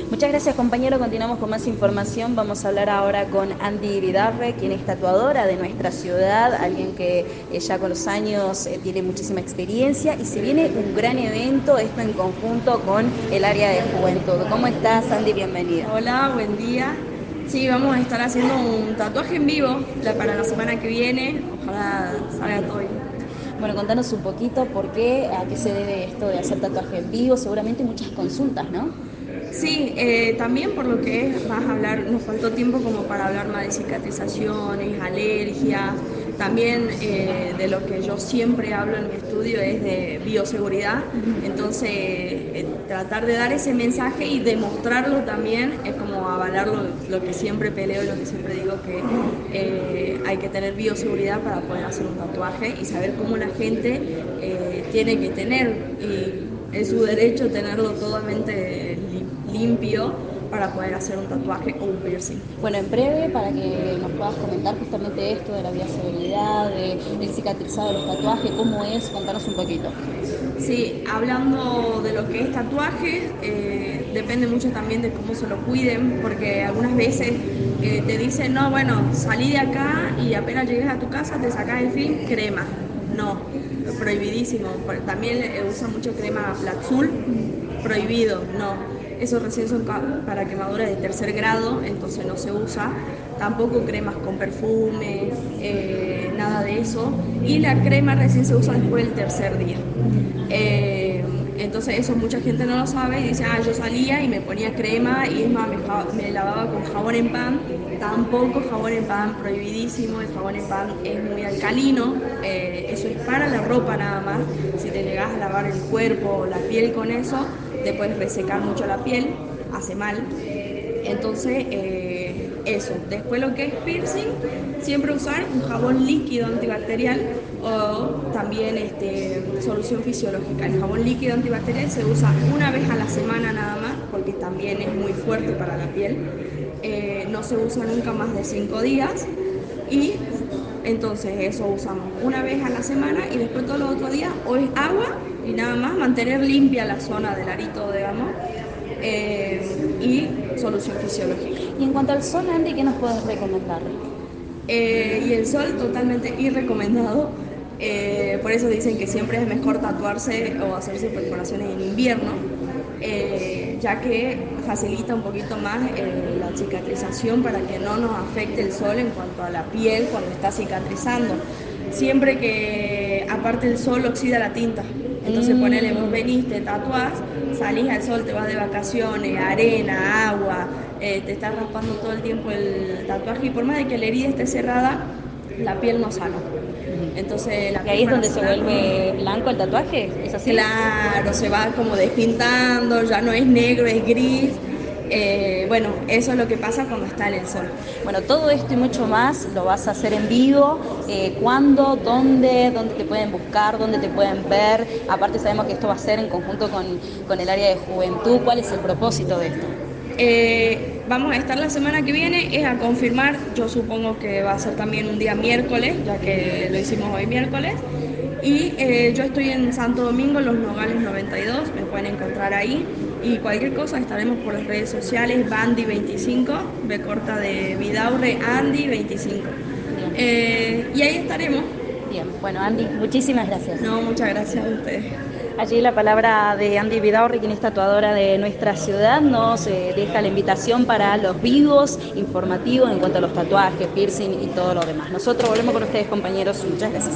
Muchas gracias, compañero. Continuamos con más información. Vamos a hablar ahora con Andy Vidarre, quien es tatuadora de nuestra ciudad, alguien que ya con los años tiene muchísima experiencia, y se viene un gran evento, esto en conjunto con el área de juventud. ¿Cómo estás, Andy? Bienvenida. Hola, buen día. Sí, vamos a estar haciendo un tatuaje en vivo para la semana que viene. Ojalá salga todo bien. Bueno, contanos un poquito por qué, a qué se debe esto de hacer tatuaje en vivo. Seguramente muchas consultas, ¿no? Sí, también por lo que es, vas a hablar, nos faltó tiempo como para hablar más de cicatrizaciones, alergias, también de lo que yo siempre hablo en mi estudio es de bioseguridad. Entonces tratar de dar ese mensaje y demostrarlo también es como avalar lo que siempre peleo y lo que siempre digo, que hay que tener bioseguridad para poder hacer un tatuaje y saber cómo la gente tiene que tener, y es su derecho tenerlo totalmente limpio para poder hacer un tatuaje o un piercing. Bueno, en breve, para que nos puedas comentar justamente esto de la bioseguridad, del cicatrizado de los tatuajes, cómo es, contanos un poquito. Sí, hablando de lo que es tatuaje, depende mucho también de cómo se lo cuiden, porque algunas veces te dicen, no, bueno, salí de acá y apenas llegues a tu casa te sacas el film, crema. No, prohibidísimo. También usan mucho crema Platzul, prohibido, no. Eso recién son para quemaduras de tercer grado, entonces no se usa. Tampoco cremas con perfume, nada de eso. Y la crema recién se usa después del tercer día. Entonces eso mucha gente no lo sabe y dice, yo salía y me ponía crema y es más, me lavaba con jabón en pan. Tampoco jabón en pan, prohibidísimo. El jabón en pan es muy alcalino, eso es para la ropa nada más. Si te llegas a lavar el cuerpo o la piel con eso, te puedes resecar mucho la piel, hace mal. Entonces, eso. Después lo que es piercing, siempre usar un jabón líquido antibacterial o también solución fisiológica. El jabón líquido antibacterial se usa una vez a la semana nada más, porque también es muy fuerte para la piel. No se usa nunca más de 5 días y entonces eso usamos una vez a la semana, y después todos los otros días o es agua y nada más, mantener limpia la zona del arito, digamos, y solución fisiológica. Y en cuanto al sol, Andy, ¿qué nos puedes recomendar? Y el sol totalmente irrecomendado. Por eso dicen que siempre es mejor tatuarse o hacerse perforaciones en invierno, ya que facilita un poquito más la cicatrización para que no nos afecte el sol en cuanto a la piel cuando está cicatrizando. Siempre que aparte el sol oxida la tinta. Entonces ponele, vos venís, te tatuás, salís al sol, te vas de vacaciones, arena, agua, te estás raspando todo el tiempo el tatuaje, y por más de que la herida esté cerrada, la piel no sana. Entonces la ¿Y ahí piel es para donde se sanar, vuelve blanco el tatuaje? ¿Es así? claro, se va como despintando, ya no es negro, es gris. Bueno, eso es lo que pasa cuando está en el sol. Bueno, todo esto y mucho más lo vas a hacer en vivo. ¿Cuándo? ¿Dónde te pueden buscar? ¿Dónde te pueden ver? Aparte sabemos que esto va a ser en conjunto con el área de juventud. ¿Cuál es el propósito de esto? Vamos a estar la semana que viene, es a confirmar. Yo supongo que va a ser también un día miércoles, ya que lo hicimos hoy miércoles. Y yo estoy en Santo Domingo, Los Nogales 92, me pueden encontrar ahí. Y cualquier cosa estaremos por las redes sociales, Bandy25, B corta de Vidaurre, Andy25. Bien, Y ahí estaremos. bien. Bueno, Andy, muchísimas gracias. No, muchas gracias a ustedes. Allí la palabra de Andy Vidaurre, quien es tatuadora de nuestra ciudad, nos deja la invitación para los vivos informativos en cuanto a los tatuajes, piercing y todo lo demás. Nosotros volvemos con ustedes, compañeros. Muchas gracias.